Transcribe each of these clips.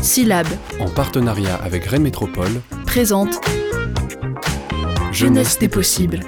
Syllab, en partenariat avec Rennes Métropole, présente Jeunesse des possibles.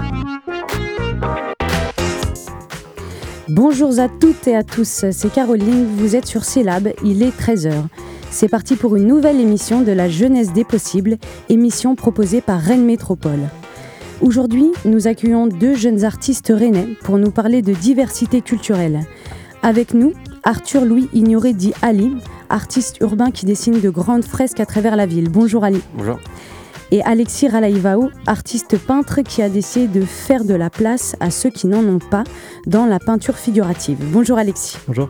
Bonjour à toutes et à tous, c'est Caroline, vous êtes sur Syllab, il est 13h. C'est parti pour une nouvelle émission de la Jeunesse des possibles, émission proposée par Rennes Métropole. Aujourd'hui, nous accueillons deux jeunes artistes rennais pour nous parler de diversité culturelle. Avec nous, Arthur Louis Ignoré dit Ali, artiste urbain qui dessine de grandes fresques à travers la ville. Bonjour Ali. Bonjour. Et Alexis Ralaïvao, artiste peintre qui a décidé de faire de la place à ceux qui n'en ont pas dans la peinture figurative. Bonjour Alexis. Bonjour.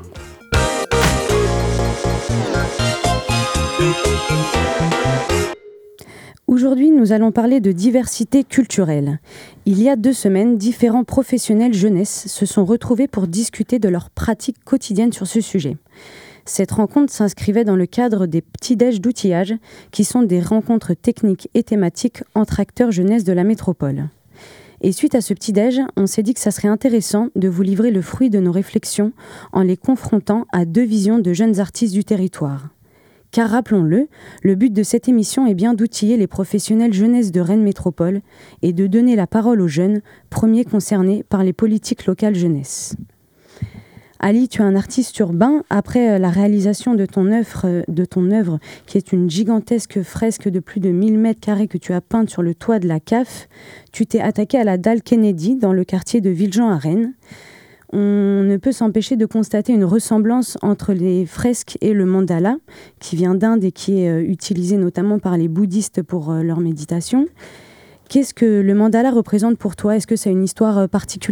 Aujourd'hui, nous allons parler de diversité culturelle. Il y a 2 semaines, différents professionnels jeunesse se sont retrouvés pour discuter de leurs pratiques quotidiennes sur ce sujet. Cette rencontre s'inscrivait dans le cadre des petits-déj d'outillage, qui sont des rencontres techniques et thématiques entre acteurs jeunesse de la métropole. Et suite à ce petit-déj, on s'est dit que ça serait intéressant de vous livrer le fruit de nos réflexions en les confrontant à 2 visions de jeunes artistes du territoire. Car rappelons-le, le but de cette émission est bien d'outiller les professionnels jeunesse de Rennes Métropole et de donner la parole aux jeunes, premiers concernés par les politiques locales jeunesse. Ali, tu es un artiste urbain. Après la réalisation de ton œuvre, qui est une gigantesque fresque de plus de 1000 mètres carrés que tu as peinte sur le toit de la CAF, tu t'es attaqué à la dalle Kennedy dans le quartier de Villejean à Rennes. On ne peut s'empêcher de constater une ressemblance entre les fresques et le mandala, qui vient d'Inde et qui est utilisé notamment par les bouddhistes pour leur méditation. Qu'est-ce que le mandala représente pour toi ? Est-ce que c'est une histoire particulière ?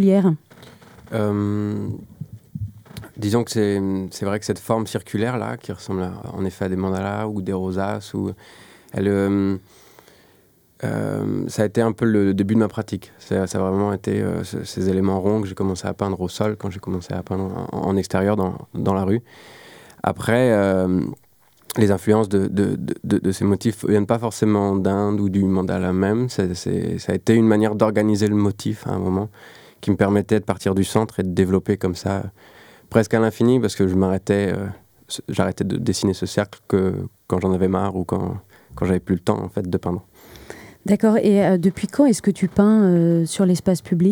Disons que c'est vrai que cette forme circulaire-là, qui ressemble en effet à des mandalas ou des rosaces, ça a été un peu le début de ma pratique. Ça a vraiment été ces éléments ronds que j'ai commencé à peindre au sol quand j'ai commencé à peindre en extérieur dans la rue. Après, les influences de ces motifs ne viennent pas forcément d'Inde ou du mandala même. Ça a été une manière d'organiser le motif à un moment qui me permettait de partir du centre et de développer comme ça presque à l'infini, parce que j'arrêtais de dessiner ce cercle quand j'en avais marre ou quand j'avais plus le temps en fait de peindre. D'accord. Et depuis quand est-ce que tu peins sur l'espace public ?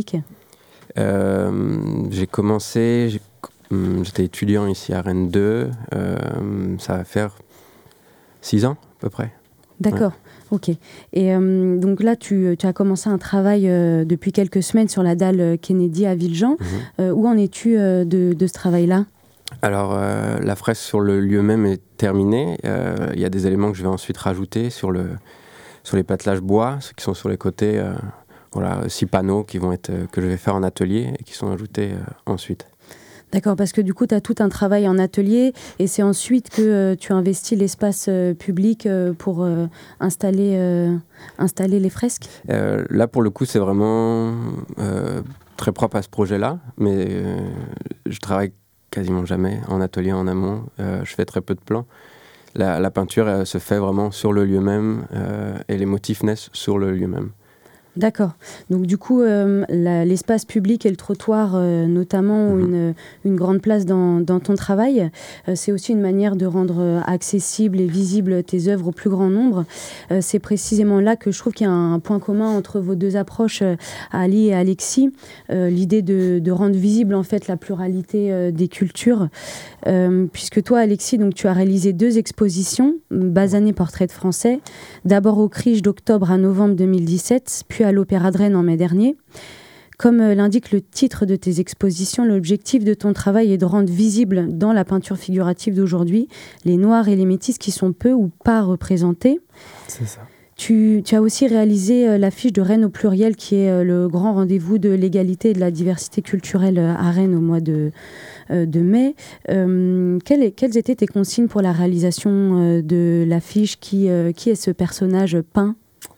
J'ai commencé, j'étais étudiant ici à Rennes 2, ça va faire 6 ans à peu près. D'accord, ouais. Ok. Et donc là, tu as commencé un travail depuis quelques semaines sur la dalle Kennedy à Villejean. Où en es-tu de ce travail-là ? Alors, la fresque sur le lieu même est terminée. Il y a des éléments que je vais ensuite rajouter sur les pattelages bois, ceux qui sont sur les côtés, 6 panneaux que je vais faire en atelier et qui sont ajoutés ensuite. D'accord, parce que du coup, tu as tout un travail en atelier et c'est ensuite que tu investis l'espace public pour installer les fresques ? Là, pour le coup, c'est vraiment très propre à ce projet-là, mais je travaille quasiment jamais en atelier en amont. Je fais très peu de plans. La peinture se fait vraiment sur le lieu même et les motifs naissent sur le lieu même. D'accord. Donc du coup, l'espace public et le trottoir, notamment, ont une grande place dans ton travail. C'est aussi une manière de rendre accessibles et visibles tes œuvres au plus grand nombre. C'est précisément là que je trouve qu'il y a un point commun entre vos 2 approches, Ali et Alexis. L'idée de rendre visible en fait la pluralité des cultures. Puisque toi, Alexis, donc, tu as réalisé 2 expositions, Basané Portrait de Français, d'abord au Crige d'octobre à novembre 2017, puis à l'Opéra de Rennes en mai dernier. Comme l'indique le titre de tes expositions, l'objectif de ton travail est de rendre visible dans la peinture figurative d'aujourd'hui les Noirs et les Métis qui sont peu ou pas représentés. C'est ça. Tu as aussi réalisé l'affiche de Rennes au pluriel, qui est le grand rendez-vous de l'égalité et de la diversité culturelle à Rennes au mois de mai. Quelles étaient tes consignes pour la réalisation de l'affiche ? Qui est ce personnage peint ?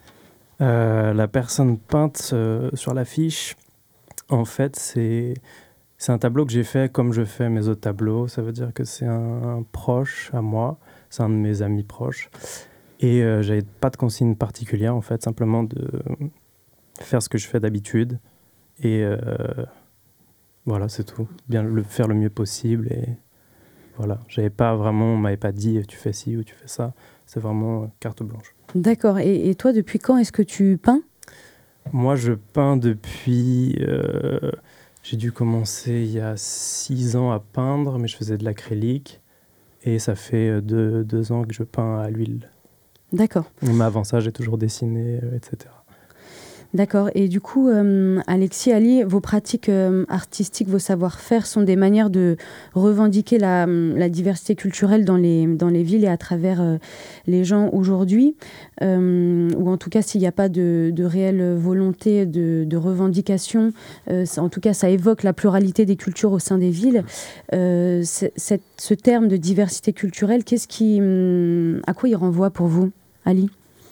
La personne peinte sur l'affiche, en fait, c'est un tableau que j'ai fait comme je fais mes autres tableaux. Ça veut dire que c'est un proche à moi, c'est un de mes amis proches. Et j'avais pas de consigne particulière, en fait, simplement de faire ce que je fais d'habitude. Et voilà, c'est tout. Bien faire le mieux possible et Voilà, on m'avait pas dit tu fais ci ou tu fais ça. C'est vraiment carte blanche. D'accord. Et toi, depuis quand est-ce que tu peins ? Moi, je peins depuis... j'ai dû commencer il y a 6 ans à peindre, mais je faisais de l'acrylique. Et ça fait 2 ans que je peins à l'huile. D'accord. Mais avant ça, j'ai toujours dessiné, etc. D'accord. Et du coup, Alexis, Ali, vos pratiques artistiques, vos savoir-faire sont des manières de revendiquer la diversité culturelle dans les villes et à travers les gens aujourd'hui. Ou en tout cas, s'il n'y a pas de réelle volonté de revendication, en tout cas, ça évoque la pluralité des cultures au sein des villes. Ce terme de diversité culturelle, à quoi il renvoie pour vous, Ali ?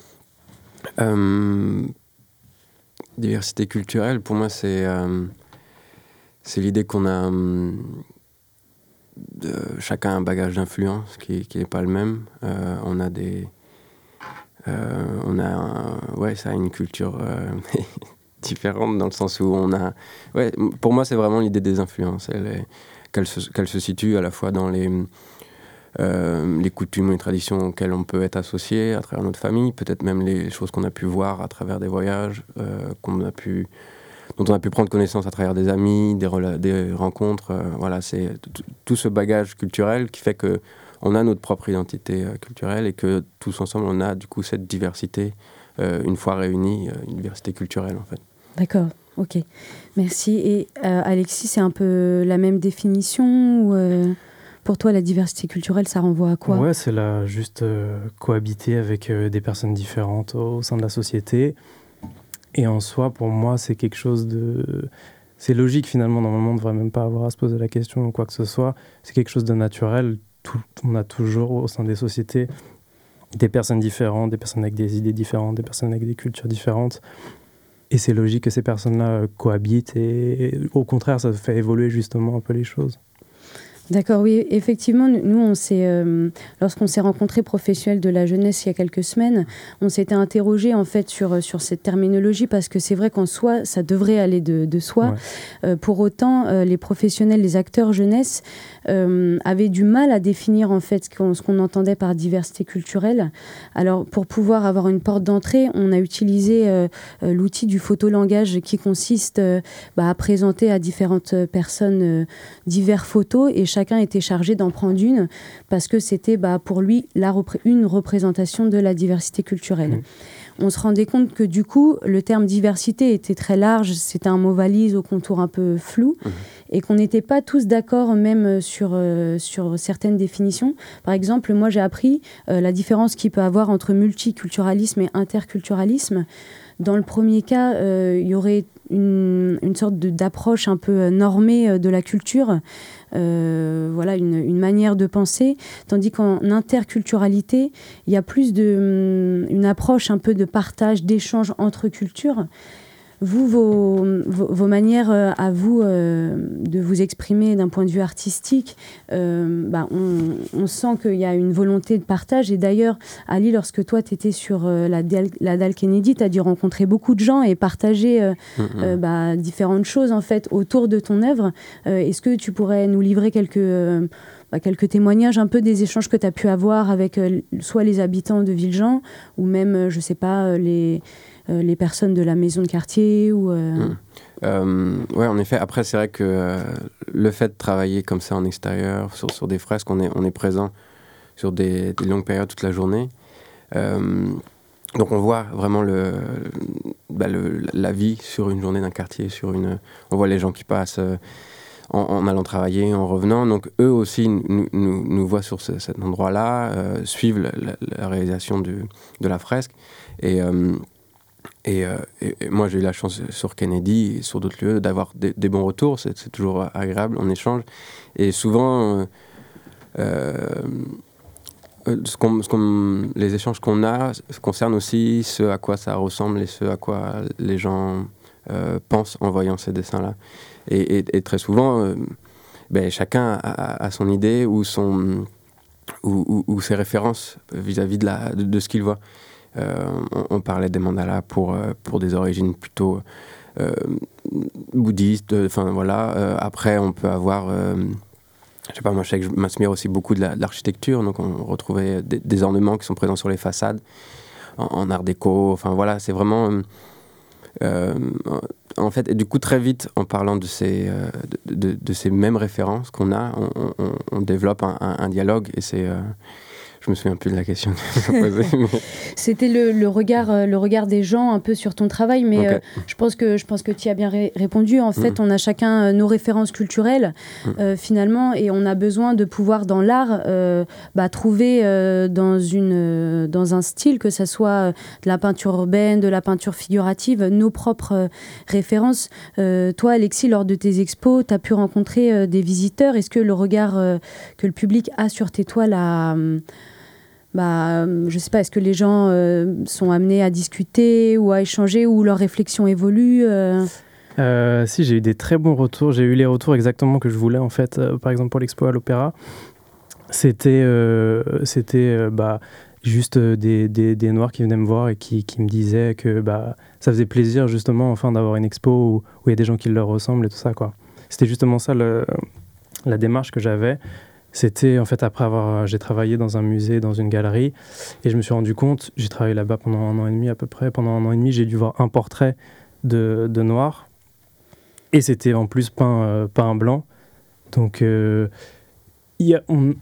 Diversité culturelle, pour moi, c'est l'idée qu'on a chacun un bagage d'influence qui n'est pas le même. On a ça a une culture différente dans le sens où on a... Ouais, pour moi, c'est vraiment l'idée des influences. Qu'elle se situe à la fois dans les coutumes et les traditions auxquelles on peut être associé à travers notre famille, peut-être même les choses qu'on a pu voir à travers des voyages, dont on a pu prendre connaissance à travers des amis, des rencontres. Voilà, c'est tout ce bagage culturel qui fait qu'on a notre propre identité culturelle et que tous ensemble, on a du coup cette diversité, une fois réunis, une diversité culturelle en fait. D'accord, ok. Merci. Et Alexis, c'est un peu la même définition ou pour toi, la diversité culturelle, ça renvoie à quoi ? Ouais, c'est juste cohabiter avec des personnes différentes au sein de la société. Et en soi, pour moi, c'est quelque chose de... C'est logique, finalement. Normalement, on ne devrait même pas avoir à se poser la question ou quoi que ce soit. C'est quelque chose de naturel. On a toujours, au sein des sociétés, des personnes différentes, des personnes avec des idées différentes, des personnes avec des cultures différentes. Et c'est logique que ces personnes-là cohabitent. Et au contraire, ça fait évoluer justement un peu les choses. D'accord, oui, effectivement, nous, lorsqu'on s'est rencontrés professionnels de la jeunesse il y a quelques semaines, on s'était interrogé en fait sur cette terminologie parce que c'est vrai qu'en soi, ça devrait aller de soi. Ouais. Pour autant, les professionnels, les acteurs jeunesse avaient du mal à définir en fait ce qu'on entendait par diversité culturelle. Alors, pour pouvoir avoir une porte d'entrée, on a utilisé l'outil du photolangage qui consiste à présenter à différentes personnes divers photos et chacun était chargé d'en prendre une parce que c'était pour lui une représentation de la diversité culturelle. Mmh. On se rendait compte que du coup, le terme diversité était très large, c'était un mot valise au contour un peu flou et qu'on n'était pas tous d'accord même sur certaines définitions. Par exemple, moi j'ai appris la différence qu'il peut y avoir entre multiculturalisme et interculturalisme. Dans le premier cas, il y aurait une sorte d'approche un peu normée de la culture, voilà, une manière de penser, tandis qu'en interculturalité, il y a plus une approche un peu de partage, d'échange entre cultures. Vous, vos manières à vous de vous exprimer d'un point de vue artistique, on sent qu'il y a une volonté de partage. Et d'ailleurs, Ali, lorsque toi, tu étais sur la Dalle Kennedy, tu as dû rencontrer beaucoup de gens et partager différentes choses en fait, autour de ton œuvre. Est-ce que tu pourrais nous livrer quelques témoignages un peu des échanges que tu as pu avoir avec soit les habitants de Villejean ou même, je ne sais pas, les personnes de la maison de quartier ou ouais, en effet. Après, c'est vrai que le fait de travailler comme ça en extérieur, sur des fresques, on est présent sur des longues périodes toute la journée. Donc on voit vraiment la vie sur une journée d'un quartier. On voit les gens qui passent en allant travailler, en revenant. Donc eux aussi nous voient sur cet endroit-là, suivent la réalisation de la fresque. Et moi, j'ai eu la chance sur Kennedy et sur d'autres lieux d'avoir des bons retours. C'est toujours agréable, on échange. Et souvent, les échanges qu'on a concernent aussi ce à quoi ça ressemble et ce à quoi les gens pensent en voyant ces dessins-là. Et très souvent, chacun a son idée ou ses références vis-à-vis de ce qu'il voit. On parlait des mandalas pour des origines plutôt bouddhistes. Après, on peut avoir je sais pas, moi je sais que je m'inspire aussi beaucoup de l'architecture, donc on retrouvait des ornements qui sont présents sur les façades, en art déco, enfin voilà, c'est vraiment... en fait, et du coup, très vite, en parlant de ces mêmes références qu'on a, on développe un dialogue, et c'est... je me souviens plus de la question que tu m'as posée. Mais... C'était le regard des gens un peu sur ton travail, mais Okay. je pense que tu y as bien répondu. En fait, on a chacun nos références culturelles, finalement, et on a besoin de pouvoir, dans l'art, trouver dans un style, que ça soit de la peinture urbaine, de la peinture figurative, nos propres références. Toi, Alexis, lors de tes expos, tu as pu rencontrer des visiteurs. Est-ce que le regard que le public a sur tes toiles je sais pas, est-ce que les gens sont amenés à discuter ou à échanger, ou leurs réflexions évoluent Si, j'ai eu des très bons retours. J'ai eu les retours exactement que je voulais, en fait. Par exemple, pour l'expo à l'Opéra, c'était juste des Noirs qui venaient me voir et qui me disaient que ça faisait plaisir, justement, enfin, d'avoir une expo où il y a des gens qui leur ressemblent et tout ça, quoi. C'était justement ça, la démarche que j'avais. C'était, en fait, j'ai travaillé dans un musée, dans une galerie, et je me suis rendu compte, j'ai travaillé là-bas pendant 1 an et demi à peu près. Pendant 1 an et demi, j'ai dû voir un portrait de noir, et c'était en plus peint blanc. Donc, il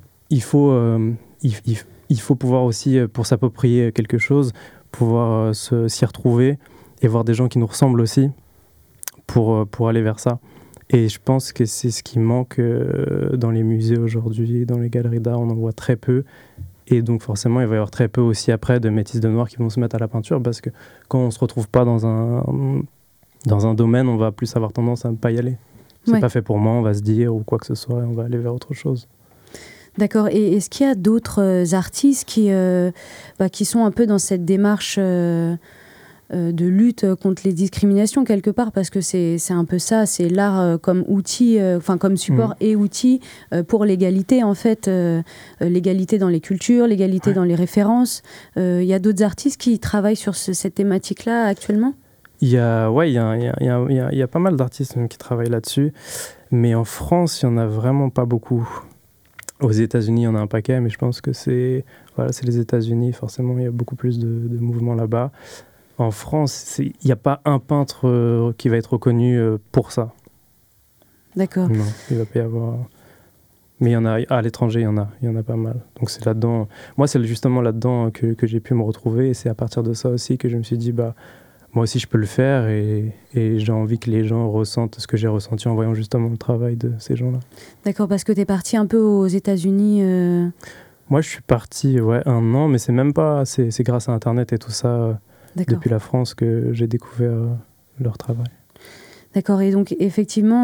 faut pouvoir aussi, pour s'approprier quelque chose, pouvoir s'y retrouver et voir des gens qui nous ressemblent aussi pour aller vers ça. Et je pense que c'est ce qui manque dans les musées aujourd'hui, dans les galeries d'art, on en voit très peu. Et donc forcément, il va y avoir très peu aussi après de métis de noirs qui vont se mettre à la peinture, parce que quand on ne se retrouve pas dans un domaine, on va plus avoir tendance à ne pas y aller. C'est pas fait pour moi, on va se dire, ou quoi que ce soit, et on va aller vers autre chose. D'accord. Et est-ce qu'il y a d'autres artistes qui sont un peu dans cette démarche de lutte contre les discriminations, quelque part, parce que c'est un peu ça, c'est l'art comme outil, comme support et outil pour l'égalité, en fait, l'égalité dans les cultures, l'égalité dans les références. Il y a d'autres artistes qui travaillent sur cette thématique-là actuellement ? Il y a pas mal d'artistes qui travaillent là-dessus, mais en France, il n'y en a vraiment pas beaucoup. Aux États-Unis, il y en a un paquet, mais je pense que c'est les États-Unis, forcément, il y a beaucoup plus de mouvements là-bas. En France, il n'y a pas un peintre qui va être reconnu pour ça. D'accord. Non, il ne va pas y avoir... Mais il y en a, à l'étranger, il y en a pas mal. Donc c'est là-dedans... Moi, c'est justement là-dedans que j'ai pu me retrouver, et c'est à partir de ça aussi que je me suis dit, moi aussi, je peux le faire, et j'ai envie que les gens ressentent ce que j'ai ressenti en voyant justement le travail de ces gens-là. D'accord, parce que tu es parti un peu aux États-Unis Moi, je suis parti 1 an, mais c'est même pas... C'est grâce à Internet et tout ça... Depuis la France que j'ai découvert leur travail. D'accord, et donc effectivement,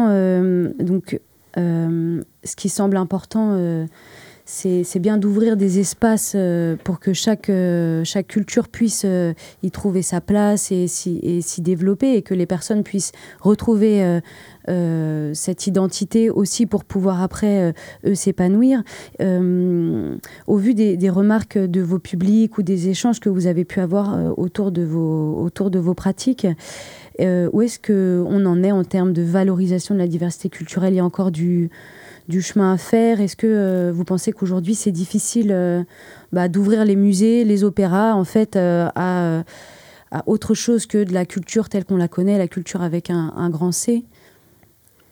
ce qui semble important, c'est bien d'ouvrir des espaces pour que chaque culture puisse y trouver sa place et s'y développer, et que les personnes puissent retrouver cette identité aussi pour pouvoir après eux s'épanouir. Au vu des remarques de vos publics ou des échanges que vous avez pu avoir autour de vos pratiques, où est-ce qu'on en est en termes de valorisation de la diversité culturelle ? Il y a encore du chemin à faire. Est-ce que vous pensez qu'aujourd'hui c'est difficile d'ouvrir les musées, les opéras, en fait, à autre chose que de la culture telle qu'on la connaît, la culture avec un grand C ? Ali ?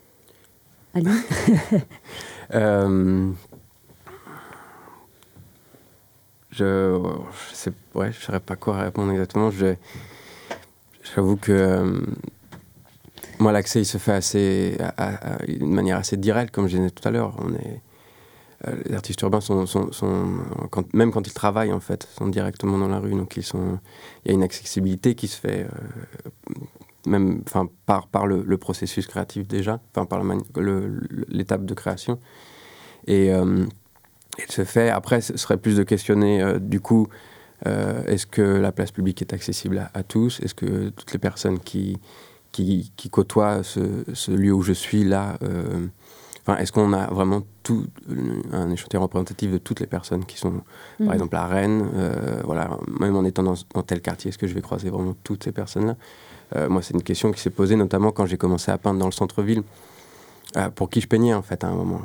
Je saurais pas quoi répondre exactement. J'avoue que moi, l'accès, il se fait d'une manière assez directe, comme je disais tout à l'heure. Les artistes urbains même quand ils travaillent, en fait, sont directement dans la rue. Donc, il y a une accessibilité qui se fait même par le processus créatif déjà, par l'étape de création. Et il se fait. Après, ce serait plus de questionner, du coup, est-ce que la place publique est accessible à tous ? Est-ce que toutes les personnes qui côtoient ce lieu où je suis là, est-ce qu'on a vraiment un échantillon représentatif de toutes les personnes qui sont, par exemple, à Rennes, même en étant dans tel quartier, est-ce que je vais croiser vraiment toutes ces personnes-là ? Moi, c'est une question qui s'est posée, notamment quand j'ai commencé à peindre dans le centre-ville. pour qui je peignais en fait à un moment.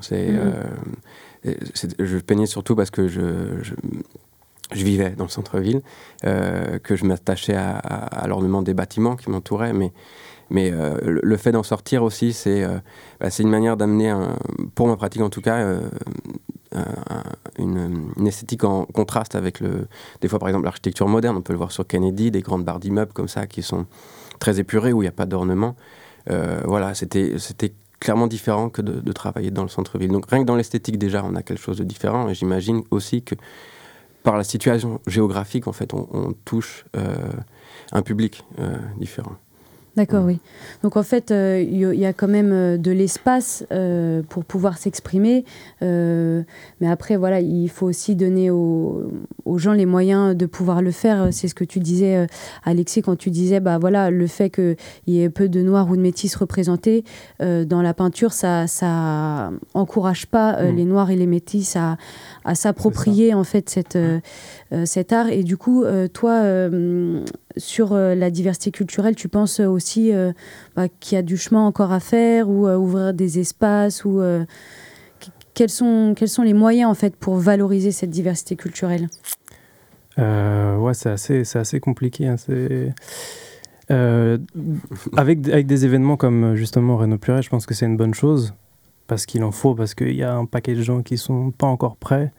Je peignais surtout parce que je vivais dans le centre-ville, que je m'attachais à l'ornement des bâtiments qui m'entouraient, mais le fait d'en sortir aussi, c'est une manière d'amener, pour ma pratique en tout cas, une esthétique en contraste avec des fois par exemple l'architecture moderne. On peut le voir sur Kennedy, des grandes barres d'immeubles comme ça qui sont très épurées, où il n'y a pas d'ornement. Voilà, c'était clairement différent que de travailler dans le centre-ville. Donc rien que dans l'esthétique déjà, on a quelque chose de différent, et j'imagine aussi que par la situation géographique, en fait, on touche un public différent. D'accord, oui. Donc en fait, il y a quand même de l'espace pour pouvoir s'exprimer. Mais après, voilà, il faut aussi donner aux gens les moyens de pouvoir le faire. C'est ce que tu disais, Alexis, quand tu disais, voilà, le fait qu'il y ait peu de noirs ou de métis représentés dans la peinture, ça encourage pas les noirs et les métis à s'approprier en fait cet art. Et du coup, toi, sur la diversité culturelle, tu penses aussi qu'il y a du chemin encore à faire, ou ouvrir des espaces, ou quels sont les moyens en fait pour valoriser cette diversité culturelle? Ouais, c'est assez compliqué. Hein. Avec des événements comme justement Renaud Purée, je pense que c'est une bonne chose, parce qu'il en faut, parce qu'il y a un paquet de gens qui sont pas encore prêts.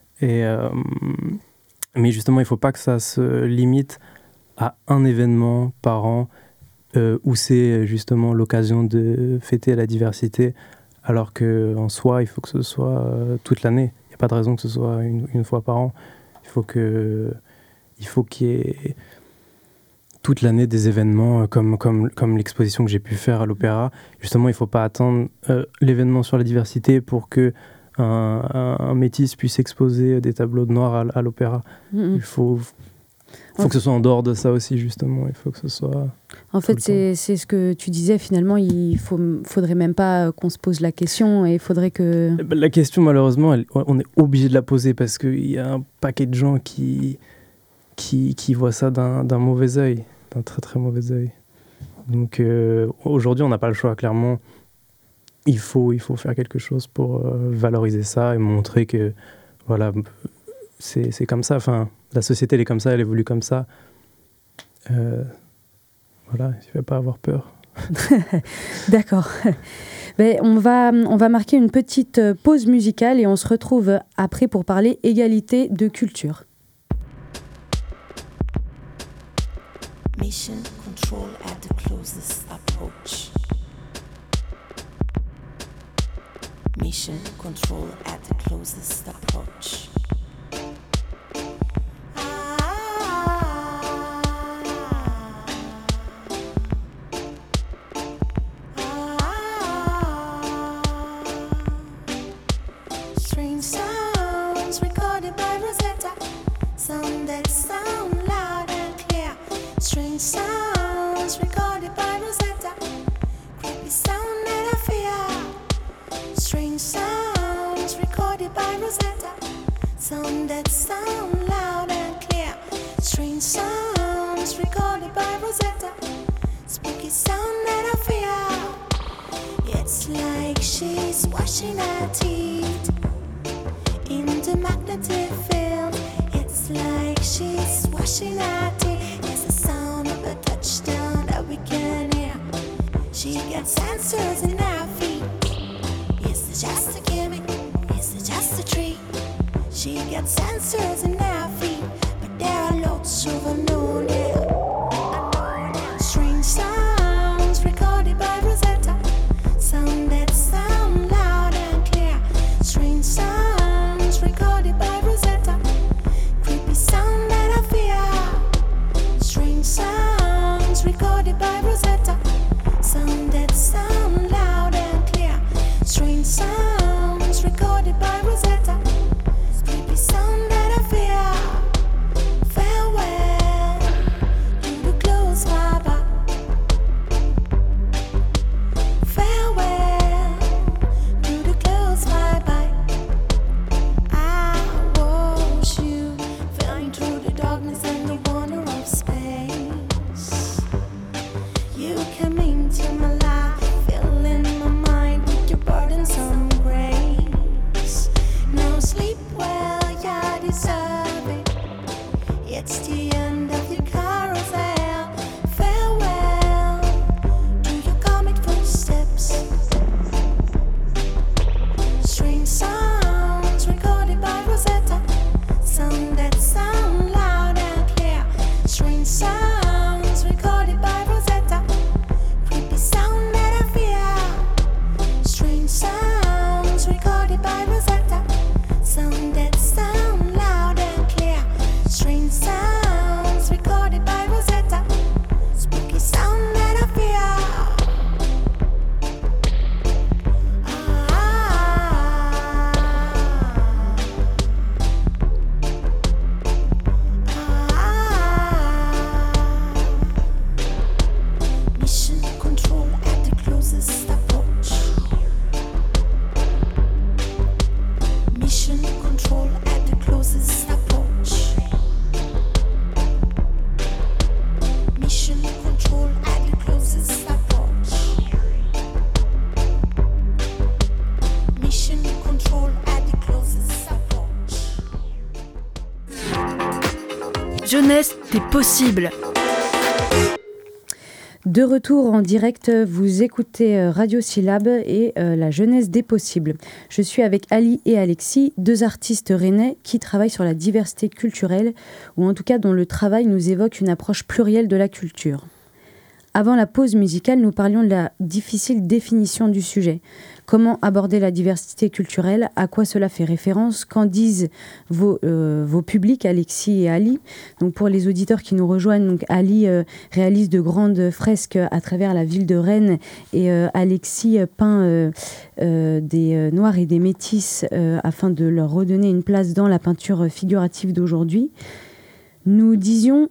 Mais justement, il faut pas que ça se limite à un événement par an où c'est justement l'occasion de fêter la diversité, alors qu'en soi, il faut que ce soit toute l'année. Il n'y a pas de raison que ce soit une fois par an. Il faut qu'il y ait toute l'année des événements comme l'exposition que j'ai pu faire à l'Opéra. Justement, il ne faut pas attendre l'événement sur la diversité pour que un métis puisse exposer des tableaux de noirs à l'Opéra. Il faut que ce soit en dehors de ça aussi, justement. Il faut que ce soit... En fait, c'est ce que tu disais, finalement, il faudrait même pas qu'on se pose la question, et il faudrait que... La question, malheureusement, on est obligé de la poser, parce qu'il y a un paquet de gens qui voient ça d'un mauvais œil, d'un très très mauvais œil. Donc aujourd'hui, on n'a pas le choix, clairement. Il faut faire quelque chose pour valoriser ça et montrer que voilà, c'est comme ça. Enfin, la société elle est comme ça, elle évolue comme ça. Voilà, il ne faut pas avoir peur. D'accord. Mais on va marquer une petite pause musicale et on se retrouve après pour parler égalité de culture. Mission control at the closest approach. Mission control at the closest approach. Strange sounds recorded by Rosetta. Sound that sound loud and clear. Strange sounds recorded by Rosetta. Creepy sound that I fear. Strange sounds recorded by Rosetta. Sound that sound loud and clear. Strange sounds recorded by Rosetta. Spooky sound that I fear. It's like she's washing her teeth in the magnetic field. It's like she's washing her teeth. It's the sound of a touchdown that we can hear. She gets answers in her feet. Is it just a gimmick? Is it just a trick? She gets answers in her feet, but there are lots of unknown here. Strange sounds recorded by Rosetta. Sound that sound loud and clear. Strange sounds recorded by Rosetta. Creepy sound that I fear. Strange sounds recorded by Rosetta. Sound that sound loud and clear. Strange sounds recorded by Rosetta. Creepy sound that I fear. jeunesse des possibles. De retour en direct, vous écoutez Radio Syllabe et la jeunesse des possibles. Je suis avec Ali et Alexis, deux artistes rennais qui travaillent sur la diversité culturelle, ou en tout cas dont le travail nous évoque une approche plurielle de la culture. Avant la pause musicale, nous parlions de la difficile définition du sujet. Comment aborder la diversité culturelle ? À quoi cela fait référence ? Qu'en disent vos publics, Alexis et Ali ? Donc pour les auditeurs qui nous rejoignent, donc Ali réalise de grandes fresques à travers la ville de Rennes et Alexis peint des Noirs et des Métis afin de leur redonner une place dans la peinture figurative d'aujourd'hui. Nous disions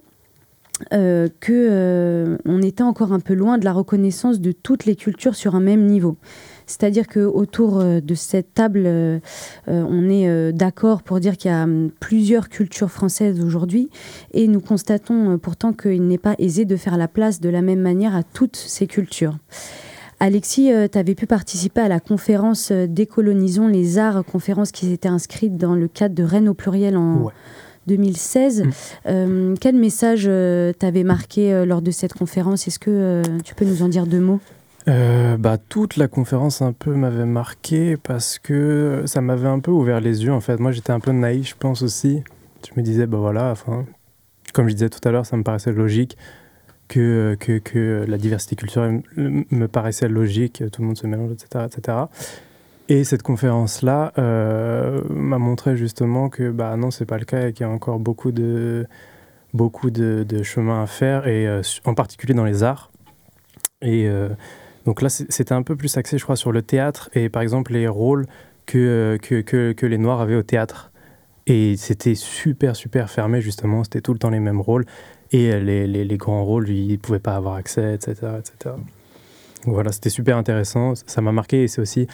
qu'on était encore un peu loin de la reconnaissance de toutes les cultures sur un même niveau. C'est-à-dire qu'autour de cette table, on est d'accord pour dire qu'il y a plusieurs cultures françaises aujourd'hui et nous constatons pourtant qu'il n'est pas aisé de faire la place de la même manière à toutes ces cultures. Alexis, tu avais pu participer à la conférence Décolonisons les arts, conférence qui s'était inscrite dans le cadre de Rennes au pluriel en 2016. Quel message t'avait marqué lors de cette conférence ? Est-ce que tu peux nous en dire deux mots ? Toute la conférence un peu m'avait marqué parce que ça m'avait un peu ouvert les yeux en fait. Moi j'étais un peu naïf je pense aussi. Je me disais comme je disais tout à l'heure, ça me paraissait logique que la diversité culturelle me paraissait logique, tout le monde se mélange, etc. Et cette conférence-là m'a montré justement que non, c'est pas le cas et qu'il y a encore beaucoup de chemin à faire, et en particulier dans les arts. Et donc là, c'était un peu plus axé, je crois, sur le théâtre et par exemple les rôles que les Noirs avaient au théâtre. Et c'était super, super fermé, justement. C'était tout le temps les mêmes rôles. Et les grands rôles, ils ne pouvaient pas avoir accès, etc. Donc voilà, c'était super intéressant. Ça m'a marqué et c'est aussi...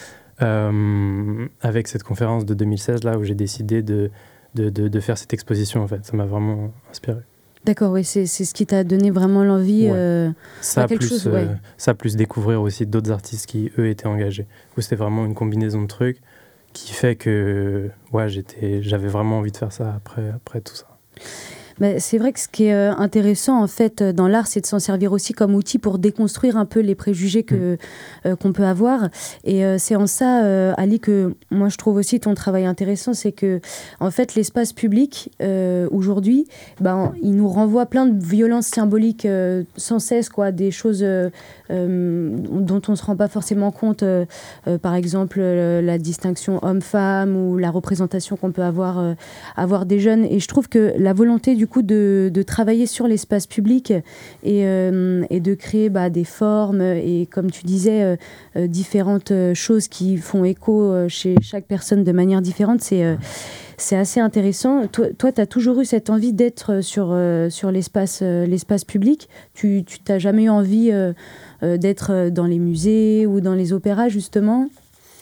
avec cette conférence de 2016 là où j'ai décidé de faire cette exposition en fait, ça m'a vraiment inspiré. D'accord, oui, c'est ce qui t'a donné vraiment l'envie. Ça plus découvrir aussi d'autres artistes qui eux étaient engagés. C'était vraiment une combinaison de trucs qui fait que j'avais vraiment envie de faire ça après tout ça. C'est vrai que ce qui est intéressant en fait dans l'art, c'est de s'en servir aussi comme outil pour déconstruire un peu les préjugés qu'on peut avoir. Et c'est en ça, Ali, que moi je trouve aussi ton travail intéressant, c'est que en fait l'espace public aujourd'hui, il nous renvoie plein de violences symboliques sans cesse, quoi, des choses dont on se rend pas forcément compte. Par exemple, la distinction homme-femme ou la représentation qu'on peut avoir des jeunes. Et je trouve que la volonté du coup de travailler sur l'espace public et de créer des formes et comme tu disais différentes choses qui font écho chez chaque personne de manière différente, c'est assez intéressant. Toi, tu as toujours eu cette envie d'être sur l'espace public. Tu n'as jamais eu envie d'être dans les musées ou dans les opéras justement ?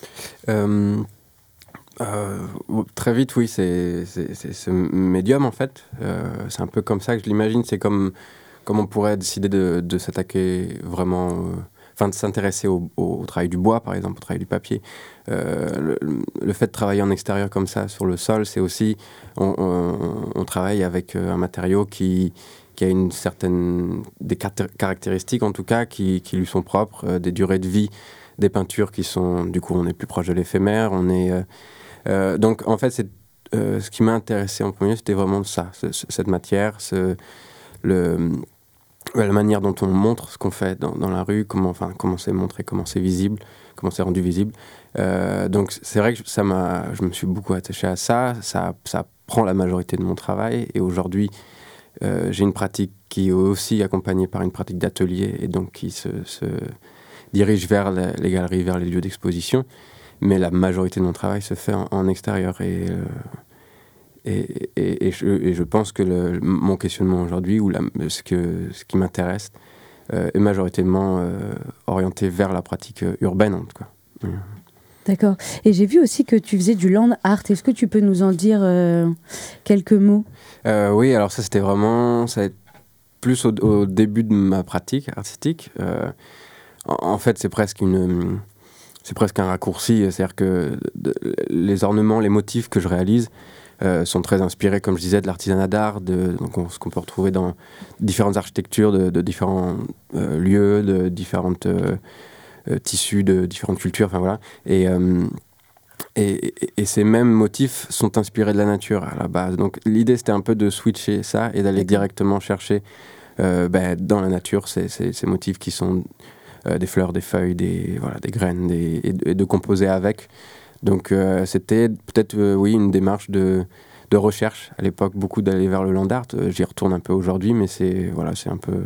Très vite, oui, c'est ce médium en fait. C'est un peu comme ça que je l'imagine. C'est comme on pourrait décider de s'attaquer vraiment, de s'intéresser au travail du bois, par exemple, au travail du papier. Le fait de travailler en extérieur comme ça, sur le sol, c'est aussi, on travaille avec un matériau qui a une certaine, des caractéristiques en tout cas, qui lui sont propres, des durées de vie des peintures qui sont, du coup, on est plus proche de l'éphémère, on est... donc, en fait, ce qui m'a intéressé en premier, c'était vraiment ça, cette matière, la manière dont on montre ce qu'on fait dans la rue, comment c'est montré, comment c'est visible, comment c'est rendu visible. Donc, c'est vrai que je me suis beaucoup attaché à ça. Ça prend la majorité de mon travail. Et aujourd'hui, j'ai une pratique qui est aussi accompagnée par une pratique d'atelier et donc qui se dirige vers les galeries, vers les lieux d'exposition. Mais la majorité de mon travail se fait en extérieur. Et je pense que mon questionnement aujourd'hui, ou ce qui m'intéresse, est majoritairement orienté vers la pratique urbaine, en tout cas. D'accord. Et j'ai vu aussi que tu faisais du land art. Est-ce que tu peux nous en dire quelques mots ? Oui, alors ça, c'était vraiment... Ça a été plus au début de ma pratique artistique. En fait, c'est presque un raccourci. C'est-à-dire que les ornements, les motifs que je réalise, sont très inspirés, comme je disais, de l'artisanat d'art, ce qu'on peut retrouver dans différentes architectures de différents lieux, de différentes tissus, de différentes cultures, enfin voilà. Et ces mêmes motifs sont inspirés de la nature à la base. Donc l'idée, c'était un peu de switcher ça et d'aller directement chercher dans la nature ces motifs qui sont des fleurs, des feuilles, des graines, et de composer avec. Donc c'était peut-être une démarche de recherche à l'époque, beaucoup d'aller vers le land art. J'y retourne un peu aujourd'hui, mais c'est un peu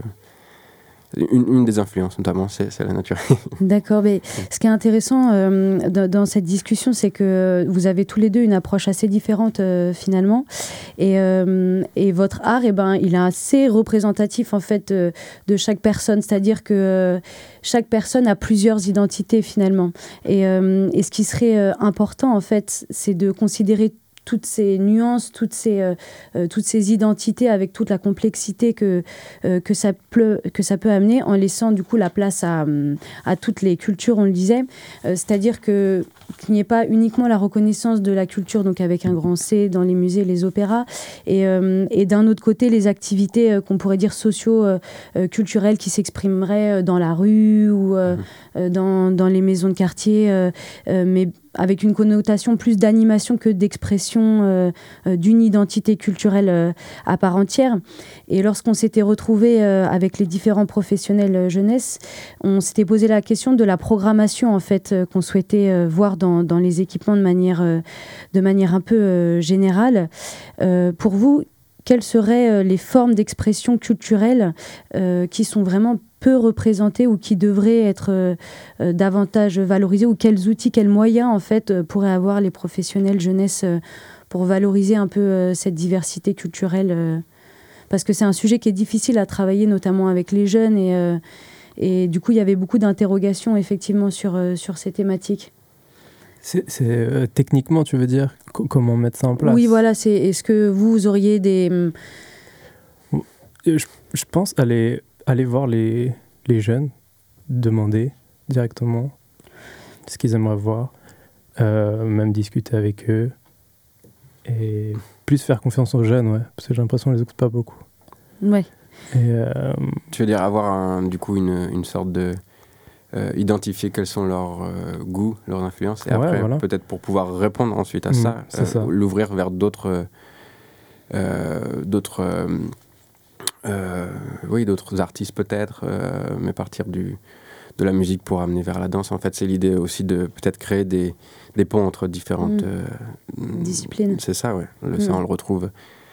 une des influences, notamment, c'est la nature. D'accord, mais ce qui est intéressant dans cette discussion, c'est que vous avez tous les deux une approche assez différente finalement, et votre art, il est assez représentatif en fait de chaque personne, c'est-à-dire que chaque personne a plusieurs identités finalement, et ce qui serait important en fait, c'est de considérer toutes ces nuances, toutes ces identités avec toute la complexité que ça peut amener, en laissant du coup la place à toutes les cultures, on le disait. C'est-à-dire qu'il n'y ait pas uniquement la reconnaissance de la culture, donc avec un grand C, dans les musées, les opéras, et d'un autre côté, les activités qu'on pourrait dire socio-culturelles qui s'exprimeraient dans la rue ou dans les maisons de quartier, mais avec une connotation plus d'animation que d'expression d'une identité culturelle à part entière. Et lorsqu'on s'était retrouvés avec les différents professionnels jeunesse, on s'était posé la question de la programmation en fait, qu'on souhaitait voir dans les équipements de manière un peu générale. Pour vous, quelles seraient les formes d'expression culturelle qui sont vraiment peu représentées ou qui devraient être davantage valorisées, ou quels outils, quels moyens en fait pourraient avoir les professionnels jeunesse pour valoriser un peu cette diversité culturelle, parce que c'est un sujet qui est difficile à travailler, notamment avec les jeunes, et du coup il y avait beaucoup d'interrogations effectivement sur ces thématiques. C'est techniquement, tu veux dire, comment mettre ça en place? Oui, voilà, est-ce que vous auriez des... Je pense aller voir les jeunes, demander directement ce qu'ils aimeraient voir, même discuter avec eux, et plus faire confiance aux jeunes, ouais, parce que j'ai l'impression qu'on les écoute pas beaucoup. Ouais. Tu veux dire avoir du coup une sorte de... identifier quels sont leurs goûts, leurs influences, et après, voilà, peut-être pour pouvoir répondre ensuite à ça, l'ouvrir vers d'autres artistes peut-être, mais partir de la musique pour amener vers la danse. En fait, c'est l'idée aussi de peut-être créer des ponts entre différentes disciplines. C'est ça, ouais. Ça, on le retrouve.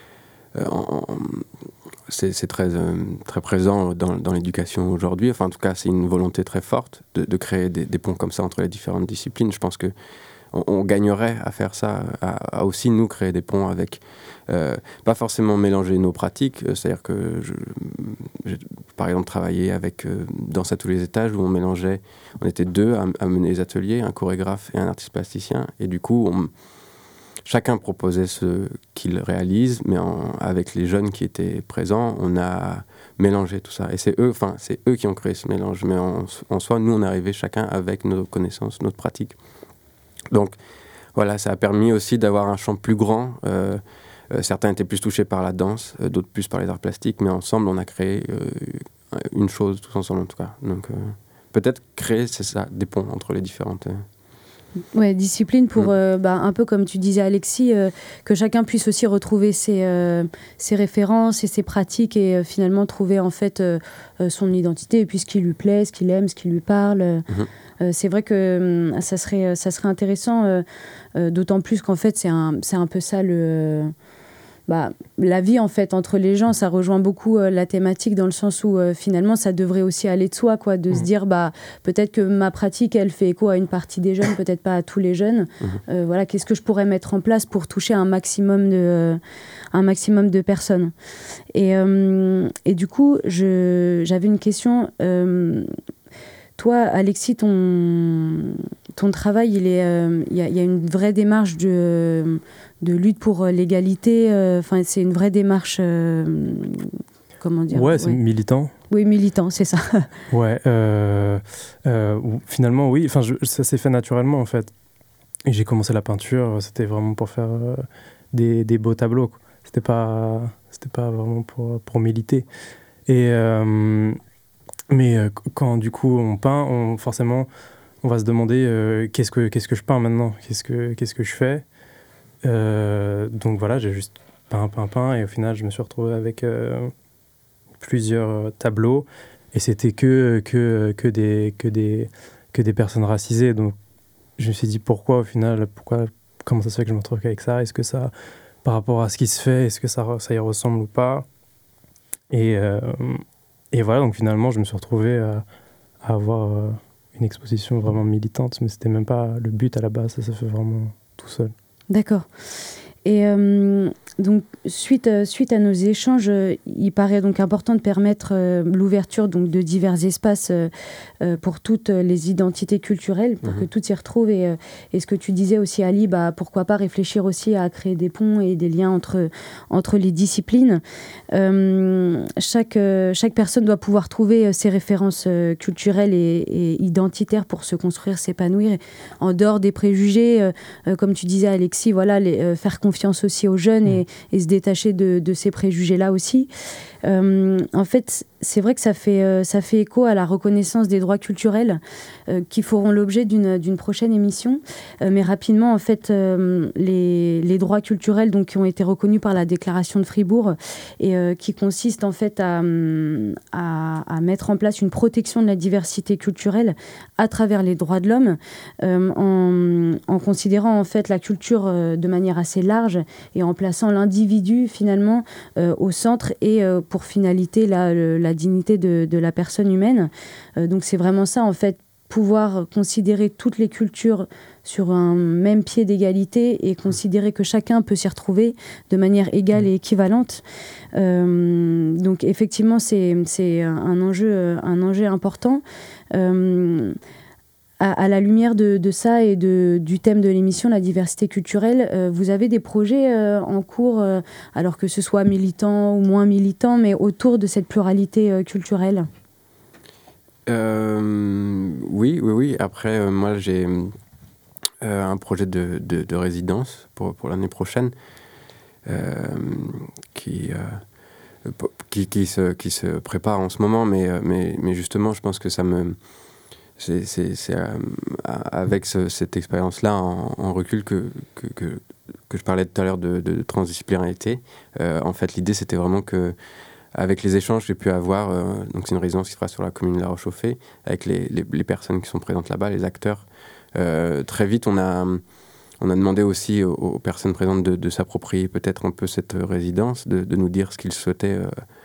C'est très présent dans l'éducation aujourd'hui. Enfin, en tout cas, c'est une volonté très forte de créer des ponts comme ça entre les différentes disciplines. Je pense qu'on gagnerait à faire ça, à aussi nous créer des ponts avec... pas forcément mélanger nos pratiques. C'est-à-dire que j'ai, par exemple, travaillé avec Danse à tous les étages, où on était deux à mener les ateliers, un chorégraphe et un artiste plasticien. Et du coup, chacun proposait ce qu'il réalise, mais avec les jeunes qui étaient présents, on a mélangé tout ça. Et c'est eux qui ont créé ce mélange. Mais en soi, nous, on est arrivés chacun avec nos connaissances, notre pratique. Donc, voilà, ça a permis aussi d'avoir un champ plus grand. Certains étaient plus touchés par la danse, d'autres plus par les arts plastiques, mais ensemble, on a créé une chose, tous ensemble en tout cas. Donc, peut-être créer, c'est ça, des ponts entre les différentes... Ouais, discipline pour, un peu comme tu disais Alexis, que chacun puisse aussi retrouver ses références et ses pratiques, et finalement trouver en fait son identité, et puis ce qui lui plaît, ce qu'il aime, ce qui lui parle. C'est vrai que ça serait intéressant, d'autant plus qu'en fait c'est un peu ça la vie en fait entre les gens. Ça rejoint beaucoup la thématique, dans le sens où finalement ça devrait aussi aller de soi, quoi, de se dire peut-être que ma pratique elle fait écho à une partie des jeunes, peut-être pas à tous les jeunes. Voilà, qu'est-ce que je pourrais mettre en place pour toucher un maximum de personnes. Et du coup j'avais une question. Toi, Alexis, ton travail, il y a une vraie démarche de lutte pour l'égalité. Enfin, c'est une vraie démarche. Comment dire ? Ouais, c'est militant. Oui, militant, c'est ça. Ouais. Finalement, oui. Enfin, ça s'est fait naturellement, en fait. Et j'ai commencé la peinture. C'était vraiment pour faire des beaux tableaux, quoi. C'était pas vraiment pour militer. Et quand du coup on peint, forcément on va se demander qu'est-ce que je peins maintenant, qu'est-ce que je fais. Donc voilà, j'ai juste peint, et au final je me suis retrouvé avec plusieurs tableaux, et c'était que des personnes racisées. Donc je me suis dit comment ça se fait que je me retrouve avec ça, est-ce que ça, par rapport à ce qui se fait, est-ce que ça y ressemble ou pas. Et voilà, donc finalement je me suis retrouvé à avoir une exposition vraiment militante, mais c'était même pas le but à la base, ça s'est fait vraiment tout seul. D'accord. Et donc, suite à nos échanges, il paraît donc important de permettre l'ouverture donc, de divers espaces pour toutes les identités culturelles, pour que tout s'y retrouve. Et ce que tu disais aussi, Ali, pourquoi pas réfléchir aussi à créer des ponts et des liens entre les disciplines. Chaque personne doit pouvoir trouver ses références culturelles et identitaires pour se construire, s'épanouir, en dehors des préjugés. Comme tu disais, Alexis, voilà, faire confiance aussi aux jeunes et se détacher de ces préjugés-là aussi. En fait, c'est vrai que ça fait écho à la reconnaissance des droits culturels qui feront l'objet d'une prochaine émission. Mais rapidement, en fait, les droits culturels donc, qui ont été reconnus par la Déclaration de Fribourg et qui consistent en fait à mettre en place une protection de la diversité culturelle à travers les droits de l'homme, en considérant en fait la culture de manière assez large et en plaçant l'individu finalement au centre et pour finalité la dignité de la personne humaine. Donc c'est vraiment ça en fait, pouvoir considérer toutes les cultures sur un même pied d'égalité et considérer que chacun peut s'y retrouver de manière égale et équivalente. Donc effectivement c'est un enjeu important. À la lumière de ça et du thème de l'émission, la diversité culturelle, vous avez des projets en cours, alors que ce soit militants ou moins militants, mais autour de cette pluralité culturelle ? Oui. Après, moi, j'ai un projet de résidence pour l'année prochaine qui se prépare en ce moment, mais justement, je pense que ça me... C'est avec cette expérience-là en recul que je parlais tout à l'heure de transdisciplinarité. En fait, l'idée, c'était vraiment que avec les échanges que j'ai pu avoir, donc c'est une résidence qui se fera sur la commune de La Roche-au-Fay, avec les personnes qui sont présentes là-bas, les acteurs. Très vite, on a demandé aussi aux personnes présentes de s'approprier peut-être un peu cette résidence, de nous dire ce qu'ils souhaitaient,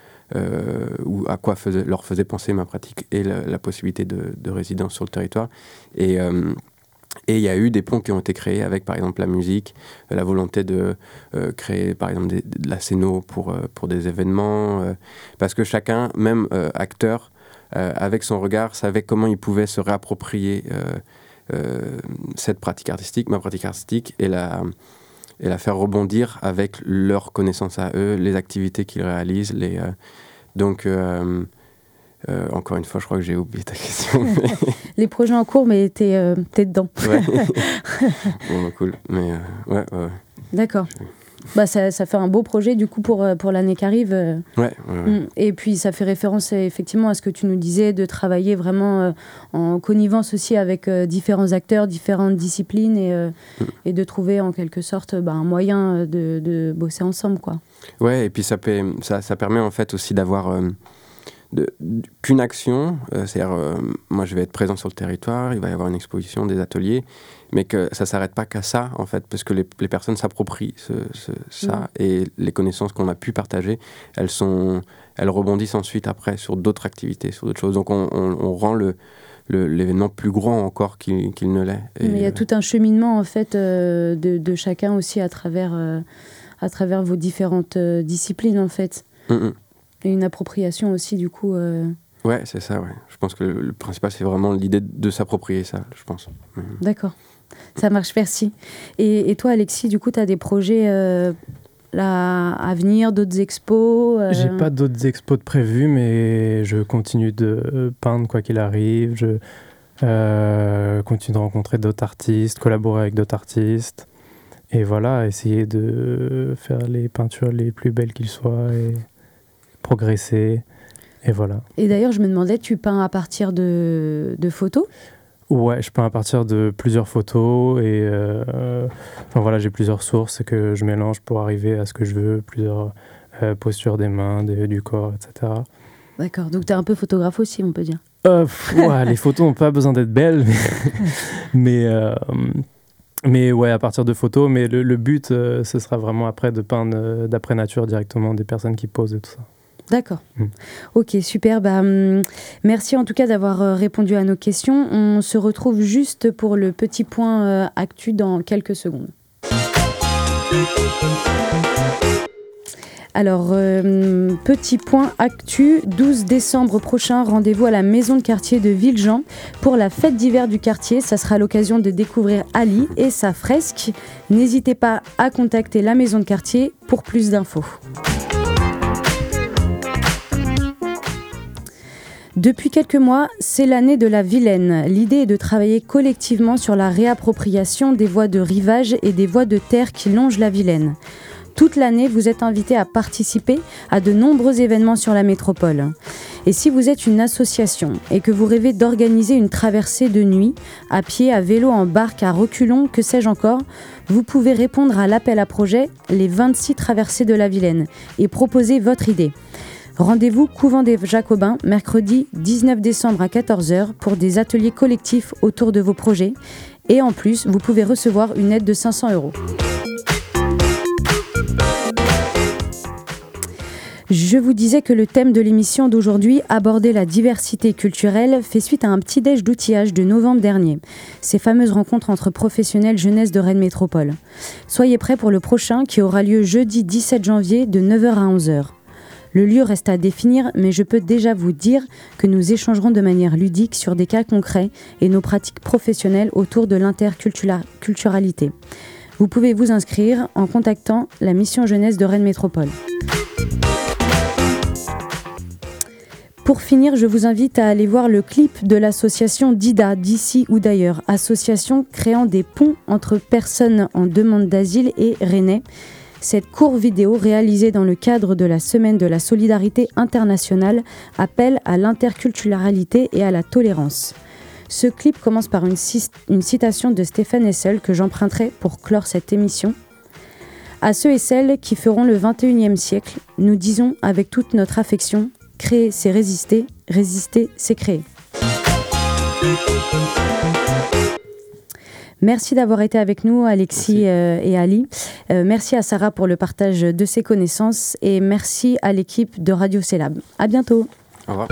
ou à quoi leur faisait penser ma pratique et la possibilité de résidence sur le territoire. Et il y a eu des ponts qui ont été créés avec, par exemple, la musique, la volonté de créer, par exemple, de la scéno pour des événements, parce que chacun, même acteur, avec son regard, savait comment il pouvait se réapproprier cette pratique artistique, ma pratique artistique, et la faire rebondir avec leurs connaissances à eux, les activités qu'ils réalisent. Donc, encore une fois, je crois que j'ai oublié ta question. Les projets en cours, mais t'es dedans. Ouais. Bon, cool. Mais ouais. D'accord. Ça fait un beau projet du coup pour l'année qui arrive. Ouais. Et puis ça fait référence effectivement à ce que tu nous disais, de travailler vraiment en connivence aussi avec différents acteurs, différentes disciplines et de trouver en quelque sorte un moyen de bosser ensemble, quoi. Ouais, et puis ça permet en fait aussi d'avoir qu'une action, c'est-à-dire moi je vais être présent sur le territoire, il va y avoir une exposition, des ateliers, mais que ça ne s'arrête pas qu'à ça en fait, parce que les personnes s'approprient ça, et les connaissances qu'on a pu partager, elles rebondissent ensuite après sur d'autres activités, sur d'autres choses. Donc on rend l'événement plus grand encore qu'il ne l'est. Mais il y a tout un cheminement en fait de chacun aussi à travers vos différentes disciplines en fait. Et une appropriation aussi, du coup. Ouais, c'est ça, ouais. Je pense que le principal, c'est vraiment l'idée de s'approprier ça, je pense. D'accord. Ça marche, merci. Et toi, Alexis, du coup, tu as des projets à venir, d'autres expos J'ai pas d'autres expos de prévus, mais je continue de peindre quoi qu'il arrive. Je continue de rencontrer d'autres artistes, collaborer avec d'autres artistes. Et voilà, essayer de faire les peintures les plus belles qu'ils soient et progresser. Et voilà. Et d'ailleurs, je me demandais, tu peins à partir de photos ? Ouais, je peins à partir de plusieurs photos et voilà, j'ai plusieurs sources que je mélange pour arriver à ce que je veux, plusieurs postures des mains, du corps, etc. D'accord, donc tu es un peu photographe aussi, on peut dire. Ouais, les photos n'ont pas besoin d'être belles, mais ouais, à partir de photos. Mais le but, ce sera vraiment après de peindre d'après nature directement des personnes qui posent et tout ça. D'accord. Ok, super. Merci en tout cas d'avoir répondu à nos questions. On se retrouve juste pour le petit point actu dans quelques secondes. Alors, petit point actu, 12 décembre prochain, rendez-vous à la maison de quartier de Villejean pour la fête d'hiver du quartier. Ça sera l'occasion de découvrir Ali et sa fresque. N'hésitez pas à contacter la maison de quartier pour plus d'infos. Depuis quelques mois, c'est l'année de la Vilaine. L'idée est de travailler collectivement sur la réappropriation des voies de rivage et des voies de terre qui longent la Vilaine. Toute l'année, vous êtes invités à participer à de nombreux événements sur la métropole. Et si vous êtes une association et que vous rêvez d'organiser une traversée de nuit, à pied, à vélo, en barque, à reculons, que sais-je encore, vous pouvez répondre à l'appel à projet « Les 26 traversées de la Vilaine » et proposer votre idée. Rendez-vous Couvent des Jacobins, mercredi 19 décembre à 14h pour des ateliers collectifs autour de vos projets. Et en plus, vous pouvez recevoir une aide de 500 €. Je vous disais que le thème de l'émission d'aujourd'hui, aborder la diversité culturelle, fait suite à un petit déj d'outillage de novembre dernier. Ces fameuses rencontres entre professionnels jeunesse de Rennes Métropole. Soyez prêts pour le prochain qui aura lieu jeudi 17 janvier de 9h à 11h. Le lieu reste à définir, mais je peux déjà vous dire que nous échangerons de manière ludique sur des cas concrets et nos pratiques professionnelles autour de l'interculturalité. Vous pouvez vous inscrire en contactant la mission jeunesse de Rennes Métropole. Pour finir, je vous invite à aller voir le clip de l'association DIDA, d'ici ou d'ailleurs, association créant des ponts entre personnes en demande d'asile et Rennais. Cette courte vidéo, réalisée dans le cadre de la Semaine de la Solidarité Internationale, appelle à l'interculturalité et à la tolérance. Ce clip commence par une citation de Stéphane Hessel que j'emprunterai pour clore cette émission. À ceux et celles qui feront le 21e siècle, nous disons avec toute notre affection, créer c'est résister, résister c'est créer. Merci d'avoir été avec nous, Alexis et Ali. Merci à Sarah pour le partage de ses connaissances et merci à l'équipe de Radio Célab. À bientôt. Au revoir.